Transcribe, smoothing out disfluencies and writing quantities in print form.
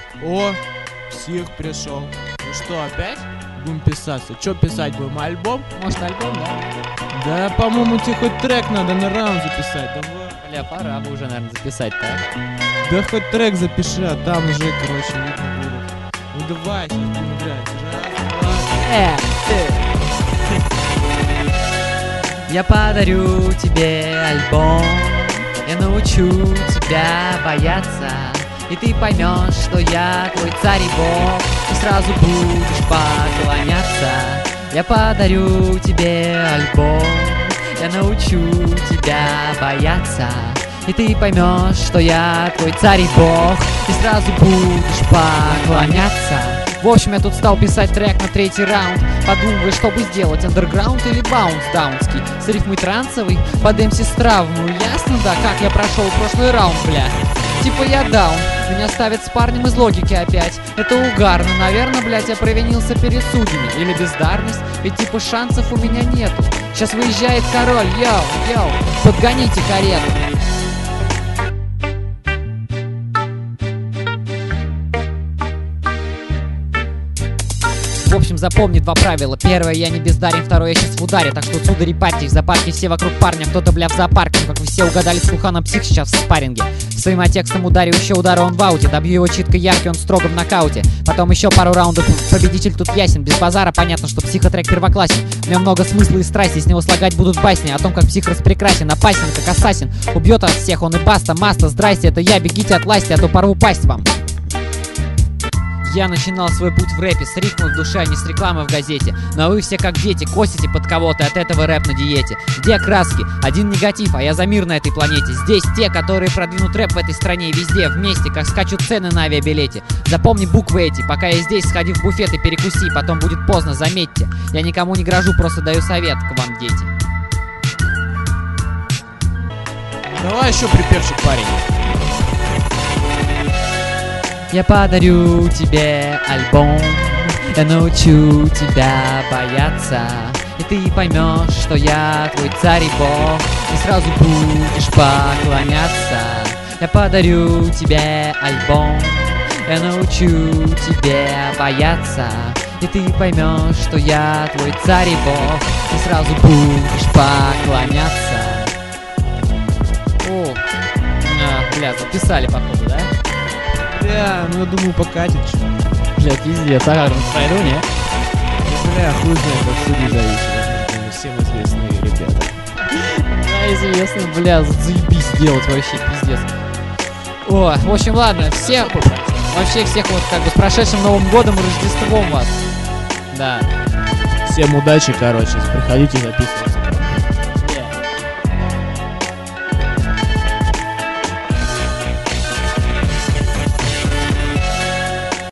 О, псих пришел. Ну что, опять будем писаться? Что писать будем? Альбом? Может, альбом, да? Да, по-моему, тебе хоть трек надо на раунд записать. Давай. Бля, пора бы уже, наверное, записать, так? Да хоть трек запиши, а там уже, короче, видно будет. Ну давай, сейчас будем играть. Раз, два. Я подарю тебе альбом, я научу тебя бояться, и ты поймешь, что я твой царь и бог, и сразу будешь поклоняться. Я подарю тебе альбом, я научу тебя бояться, и ты поймешь, что я твой царь и бог, и сразу будешь поклоняться. В общем, я тут стал писать трек на 3-й раунд, подумывая, что бы сделать, андерграунд или баунс даунский, с рифмой трансовый, под МС с травмой. Ясно, да, как я прошел прошлый раунд, бля? Типа я даун, меня ставят с парнем из логики опять. Это угарно, наверное, блять, я провинился перед судьями. Или бездарность, ведь типа шансов у меня нету. Сейчас выезжает король, йоу, подгоните карету. В общем, запомни два правила. Первое, я не бездарен, второе, я сейчас в ударе. Так что судари парьте, в зоопарке все вокруг парня. Кто-то, бля, в зоопарке, как вы все угадали, с Куханом псих сейчас в спарринге. Своим текстом ударю еще удара он в ауте. Добью его читкой яркий, он строго в нокауте. Потом еще пару раундов, победитель тут ясен. Без базара понятно, что психотрек первоклассен. У меня много смысла и страсти, с него слагать будут басни о том, как псих распрекрасен, опасен, как ассасин. Убьет от всех он и баста, маста, здрасте, это я, бегите от власти, а то порву пасть вам. Я начинал свой путь в рэпе с рифмой в душе, а не с рекламой в газете. Но вы все как дети, косите под кого-то, от этого рэп на диете. Где краски? Один негатив, а я за мир на этой планете. Здесь те, которые продвинут рэп в этой стране, везде, вместе, как скачут цены на авиабилете. Запомни буквы эти, пока я здесь, сходи в буфет и перекуси, потом будет поздно, заметьте. Я никому не грожу, просто даю совет к вам, дети. Давай еще припевчик, парень. Я подарю тебе альбом, я научу тебя бояться, и ты поймешь, что я твой царь и бог, и сразу будешь поклоняться. Я подарю тебе альбом, я научу тебя бояться, и ты поймешь, что я твой царь и бог, и сразу будешь поклоняться. О, бля, записали походу, да? Бля, ну я думаю, покатит что. Бля, пиздец, а как он пройду, не? Бля, хуй знает, от судей зависит. Всем известные ребята. Да, известно, бля, заебись делать вообще, пиздец. О, в общем, ладно, всем, вообще всех вот как бы с прошедшим Новым годом и Рождеством вас. Да. Всем удачи, короче, приходите записываться.